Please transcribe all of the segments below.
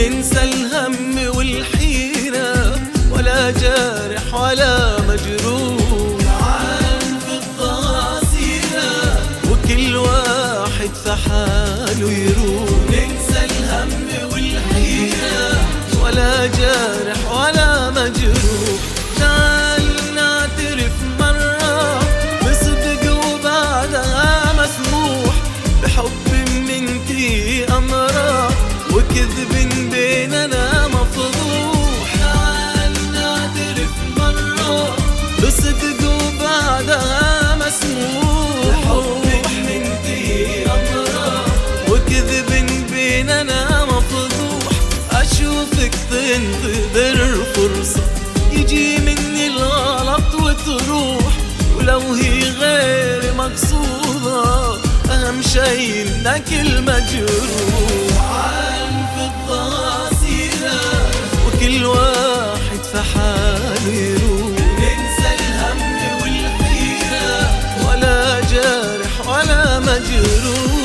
ننسى الهم والحيرة، ولا جارح ولا مجروح. تعال نفضها سيرة وكل واحد في حاله يروح. ننسى الهم والحيرة ولا جارح ولا مجروح. تعال نعترف مرة بصدق وبعدها مسموح، بحب منتي أمرة وكذب بيننا مفضوح. تعال نعترف مرة بصدق وبعدها مسموح، بحب منتي أمرة وكذب بيننا مفضوح. أشوفك تنتظر فرصة يجي مني الغلط وتروح، ولو هي غير مقصودة أهم شي إنك المجروح. تعال نفضها سيرة وكل واحد في حاله يروح. ننسى الهم والحيرة ولا جارح ولا مجروح.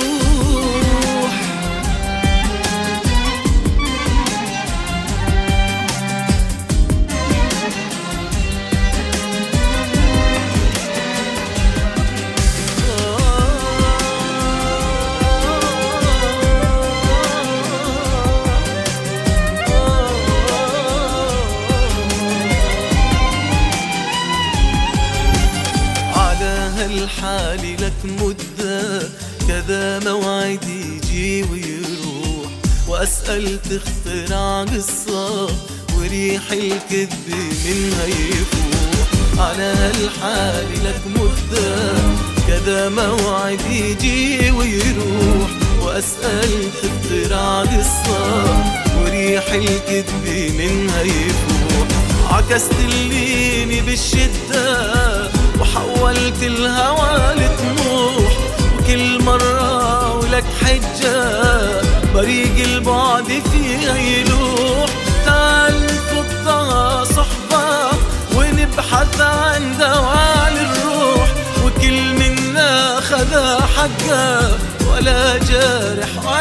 الحالي لك مدة كذا موعد يجي ويروح، وأسأل تخترع قصة وريح الكذب منها يفوح. على هالحالي لك مدة كذا موعد يجي ويروح، وأسأل تخترع قصة وريح الكذب منها يفوح. عكست الليني بالشدة وحولت الهوى لطموح، وكل مرة ولك حجة بريق البعد فيها يلوح. تعال نفضها صحبة ونبحث عن دواء للروح، وكل منا خذا حقه ولا جارح